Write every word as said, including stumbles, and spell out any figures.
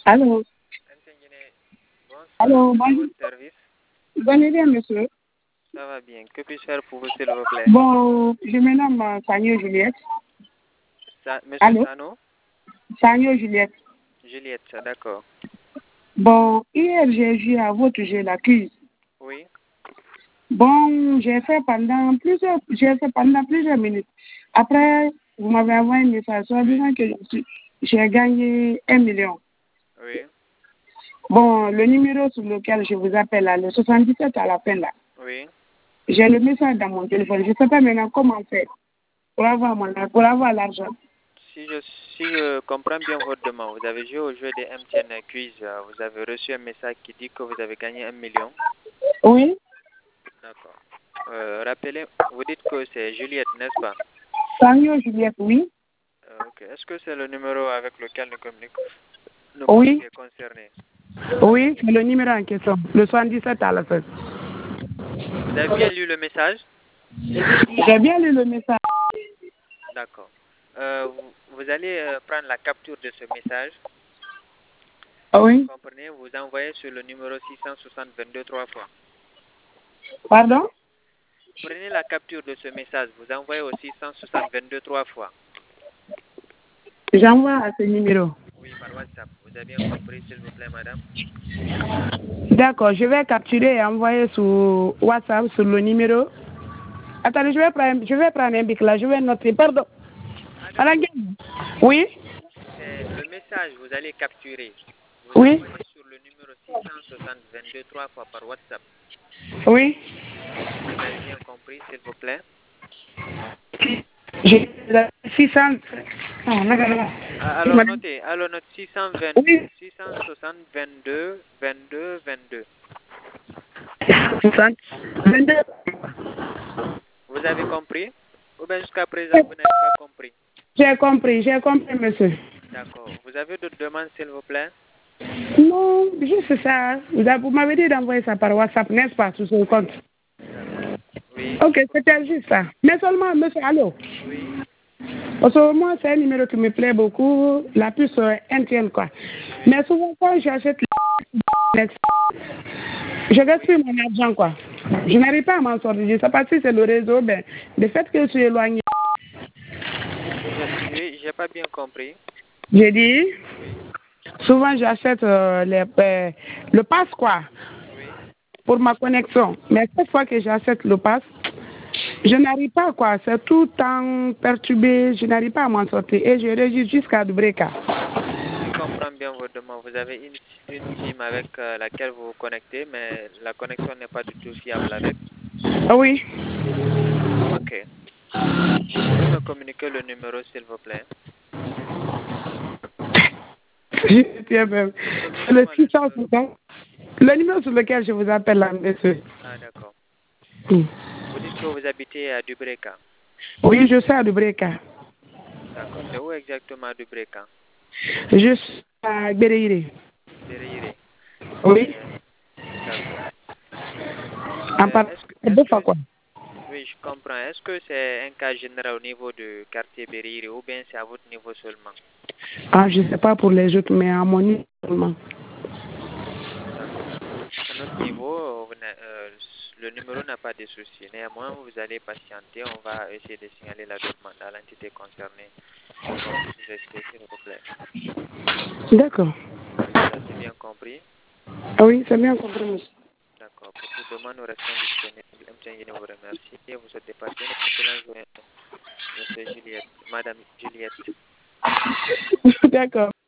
Allô? Bonsoir, Allô, à bonjour. votre service. Bonne idée, monsieur. Ça va bien. Que puis-je faire pour vous, s'il vous plaît? Bon, je me nomme euh, Sagno Juliette. Sa- Monsieur Allô? Sano? Sagno Juliette. Juliette, d'accord. Bon, hier, j'ai joué à votre jeu, la quiz. Oui. Bon, j'ai fait pendant plusieurs, j'ai fait pendant plusieurs minutes. Après, vous m'avez envoyé un message en disant que je suis- j'ai gagné un million. Oui. Bon, le numéro sur lequel je vous appelle là, le soixante-dix-sept à la fin là, Oui. j'ai le message dans mon téléphone. Je ne sais pas maintenant comment faire pour avoir mon, pour avoir l'argent. Si je, si je comprends bien votre demande, vous avez joué au jeu des M T N Quiz. euh, Vous avez reçu un message qui dit que vous avez gagné un million. Oui, D'accord. Euh, rappelez, vous dites que c'est Juliette, n'est-ce pas? Sagno Juliette, oui. Euh, ok. Est-ce que c'est le numéro avec lequel nous communiquons, nous Oui. communiquons concernés? Oui, c'est le numéro en question, le soixante-dix-sept à la fin. Vous avez bien lu le message? J'ai bien lu le message. D'accord. Euh, vous, vous allez euh, prendre la capture de ce message. Oui. Vous comprenez? Vous envoyez sur le numéro six cent soixante vingt-deux trois fois. Pardon? Prenez la capture de ce message. Vous envoyez au six cent soixante vingt-deux trois fois. J'envoie à ce numéro. Oui, par WhatsApp. Vous avez bien compris, s'il vous plaît, madame? D'accord, je vais capturer et envoyer sur WhatsApp, sur le numéro. Attendez, je vais prendre, je vais prendre un bic là, je vais noter. Pardon. Ah, À la d'accord. gueule. Oui? C'est le message, vous allez capturer. Vous Oui? envoyez sur le numéro six cent soixante vingt-deux trois fois par WhatsApp. Oui? Vous avez bien compris, s'il vous plaît? J'ai six cents. Non, non, non, non. Ah, alors notez, alors note six cent vingt, Oui. six cent soixante vingt-deux vingt-deux vingt-deux. soixante, vingt-deux. Vous avez compris? Ou bien jusqu'à présent, vous n'avez pas compris? J'ai compris, j'ai compris, monsieur. D'accord. Vous avez d'autres demandes, s'il vous plaît? Non, juste ça. Vous avez- vous m'avez dit d'envoyer ça par WhatsApp, n'est-ce pas, sur ce compte? D'accord. Oui. Ok, c'était juste ça. Mais seulement, monsieur, allô? Oui. Parce que moi, c'est un numéro qui me plaît beaucoup, la puce euh, N T N, quoi. Oui. Mais souvent, quand j'achète les... je gaspille mon argent, quoi. Je n'arrive pas à m'en sortir. Je ne sais pas si c'est le réseau, ben, le fait que je suis éloigné. Je n'ai j'ai pas bien compris. J'ai dit, Oui. souvent, j'achète euh, les, euh, le pass, quoi, Oui. pour ma connexion. Mais chaque fois que j'achète le pass, Oui. je n'arrive pas, quoi. C'est tout le temps perturbé. Je n'arrive pas à m'en sortir. Et je réagis jusqu'à Dubreka. Je comprends bien votre demande. Vous avez une, une SIM avec euh, laquelle vous vous connectez, mais la connexion n'est pas du tout fiable avec. Ah oui. Ok. Vous pouvez me communiquer le numéro, s'il vous plaît? Je tiens même. C'est le Communiquez-moi le six cent numéro. soixante. Le numéro sur lequel je vous appelle là, monsieur. Ah, d'accord. Hmm. Vous dites que vous habitez à Dubreka. Oui, je suis à Dubreka. D'accord. C'est où exactement à Dubreka? Je suis à Béréiré. Derrière. Oui. D'accord. En Euh, part... est-ce que, est-ce Deux fois que, quoi. oui, je comprends. Est-ce que c'est un cas général au niveau du quartier Berire ou bien c'est à votre niveau seulement? Ah, je ne sais pas pour les autres, mais à mon niveau seulement. D'accord. À notre niveau, vous n'a- euh, le numéro n'a pas de souci. Néanmoins, vous allez patienter. On va essayer de signaler la demande à l'entité concernée pour qu'on puisse vous assister, s'il vous plaît. D'accord. Ça, c'est bien compris? Ah oui, c'est bien compris, monsieur. D'accord. Pour toute demande, nous restons disponibles. M T N vous remercie et vous souhaite de passer une excellente journée, Monsieur Juliette, Madame Juliette. D'accord.